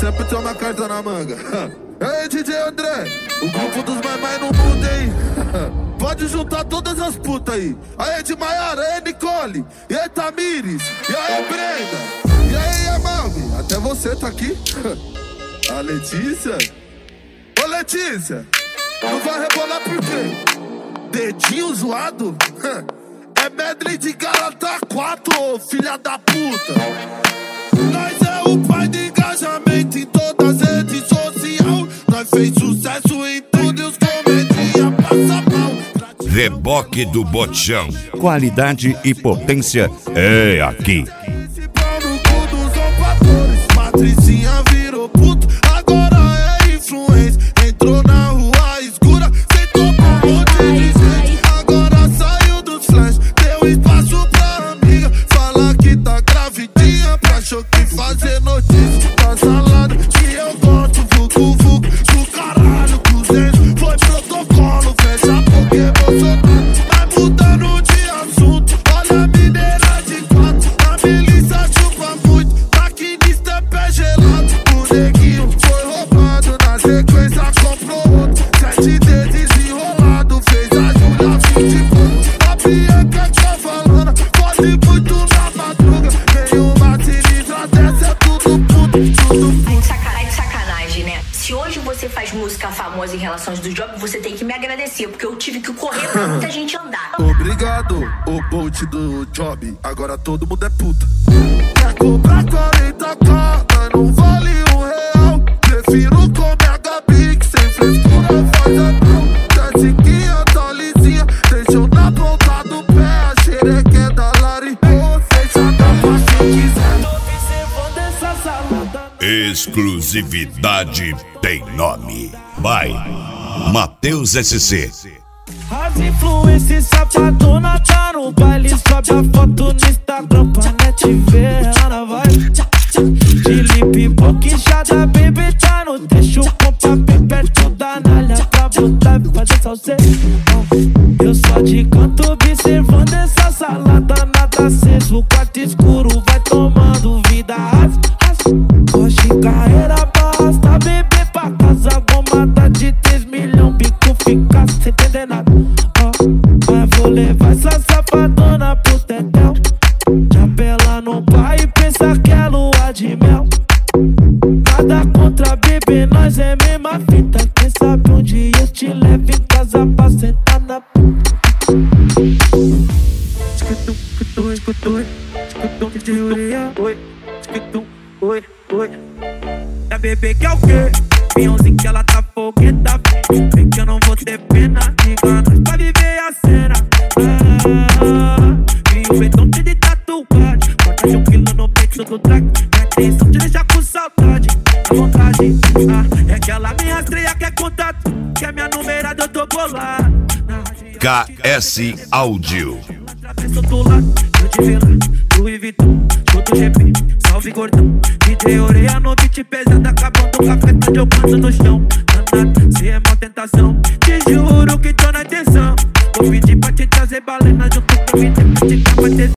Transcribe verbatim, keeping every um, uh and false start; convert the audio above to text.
sempre tem uma carta na manga. Ei, D J André, o grupo dos mais mais no mundo, hein? Pode juntar todas as putas aí. Aí de Maiara, aí Nicole, e aí Tamires, e aí Brenda, e aí Amami, até você tá aqui. A Letícia. Ô Letícia, não vai rebolar por quê? Dedinho zoado? É medley de Galata quatro, ô filha da puta. Nós é o pai de engajamento em todas as redes sociais. Nós fez sucesso em tudo e os comediantes passam mal. Reboque do Botchão. Qualidade e potência é aqui. Esse pau no cu dos opadores. Patricinha virou puto, agora é influência. Entrou na rua escura, sentou com um monte de gente. Agora saiu dos flash, deu espaço pra amiga. Fala que tá gravidinha, pra achou que fazer notícia. Tá salada, que eu gosto, vucu vucu. Do caralho, cruzeiro, foi protocolo. Fecha porque Bolsonaro vai mudando de assunto. Olha a mineira de quatro, a milícia chupa muito. Maquinista é pé gelado, o neguinho foi roubado. Na sequência comprou outro, sete dedos enrolado. Fez a Júlia vinte pontos. A Bianca tá falando, pode muito na madruga. Nenhuma sinistra dessa, é tudo puto, tudo puto. Sacanagem, sacanagem, né? Se hoje você faz música famosa em relações do job, você tem que me agradecer, porque eu tive que correr pra muita gente andar. Obrigado, o Bolt do job. Agora todo mundo é puta. Quer cobrar quarenta k, mas não vale um real. Prefiro comer a Gabi, que sem frescura faz a tal. Jessiquinha tá lisinha, deixou na ponta do pé. A xereca é da Lari, você já dá pra quem quiser. Tô observando essa salada. Exclusividade tem nome. Vai, Matheus S C. As influências safadona tá no baile. Sobe a foto no Instagram pra net ver. Ela vai de lip boquinchada, baby tá no deixo. Com papi perto da nalha pra botar e fazer salseiro. Eu só de canto observando essa salada. Nada aceso, o quarto escuro vai tomando vida. Hoje carreira basta, bebê pra casa. Gomada de três milhões, bico fica sem entender nada. Mas vou levar essa safadona pro tetel. Chapela no pai e pensa que é lua de mel. Nada contra bebê, nós é mesma fita. Quem sabe um dia eu te levo em casa pra sentar na puta. Escutum, escutum, escutum, escutum que de ureia. Oi, escutum, oi, oi. Da bebê que é o quê? Pinhãozinho que ela tá fogueta. Vem que eu não vou ter pena. Liga nós pra viver a cena. Ah, e o betão cheio de tatuagem. Bota de um quilo no peito do track. Minha intenção te deixar com saudade. À vontade, ah, é que ela me rastreia, quer contato. Que é minha numerada, eu tô bolado. K S Áudio. Atravessou do lado, eu te vi lá. Louis Vuitton, show do G P, salve gordão. D J Oreia no beat pesado, acabando com a festa, jogando no chão. Danado, se é mal tentação, te juro que tô na intenção. Vou pedir pra te trazer balena junto com o vídeo pra te dar pra ter